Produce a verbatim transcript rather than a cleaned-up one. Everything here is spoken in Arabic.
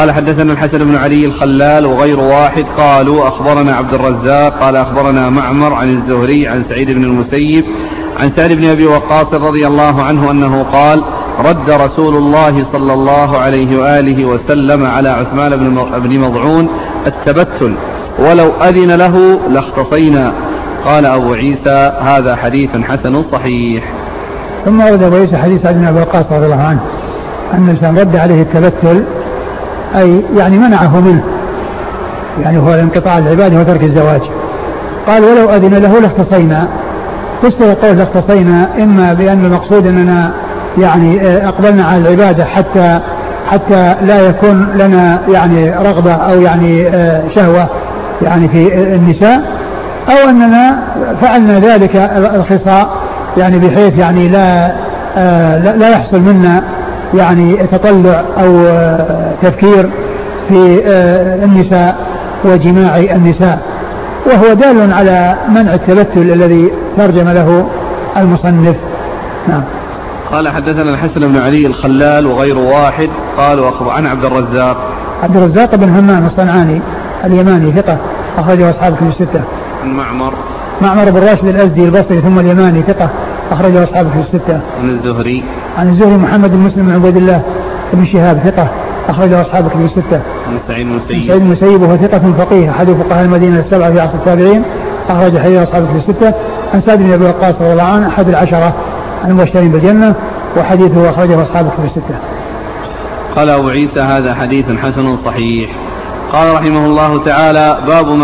قال حدثنا الحسن بن علي الخلال وغير واحد قالوا أخبرنا عبد الرزاق قال أخبرنا معمر عن الزهري عن سعيد بن المسيب عن سعد بن أبي وقاص رضي الله عنه أنه قال رد رسول الله صلى الله عليه وآله وسلم على عثمان بن مضعون التبتل ولو أذن له لاختصينا. قال أبو عيسى هذا حديث حسن صحيح. ثم ورد أبو عيسى حديث سعد بن أبي وقاص رضي الله عنه أن الإنسان رد عليه التبتل أي يعني منعه منه، يعني هو الانقطاع العبادة وترك الزواج. قال ولو أذن له لاختصينا. فسر قول لاختصينا إما بأن المقصود أننا يعني أقبلنا على العبادة حتى حتى لا يكون لنا يعني رغبة أو يعني شهوة يعني في النساء، أو أننا فعلنا ذلك الخصاء يعني بحيث يعني لا لا يحصل منا يعني تطلع أو تفكير في النساء وجماع النساء، وهو دال على منع التبتل الذي ترجم له المصنف. نعم. قال حدثنا الحسن بن علي الخلال وغير واحد قالوا أخبر عن عبد الرزاق عبد الرزاق بن همام الصنعاني اليماني ثقة أخرجه أصحاب كتب الستة. عن معمر معمر بن راشد الأزدي البصري ثم اليماني ثقة أخرجه أصحاب كتب الستة. عن الزهري عن الزهري محمد بن مسلم بن عبيد الله بن شهاب ثقة أخرجه أصحاب كتب الستة. عن سعيد بن المسيب سعيد بن المسيب وهو ثقة فقيه أحد فقهاء المدينة السبعة في عصر التابعين أخرج حديث أصحاب كتب الستة. عن سعد بن أبي وقاص رضي الله عنه أحد العشرة المبشرين بالجنة وحديثه أخرجه أصحاب كتب الستة. قال أبو عيسى هذا حديث حسن صحيح. قال رحمه الله تعالى باب ما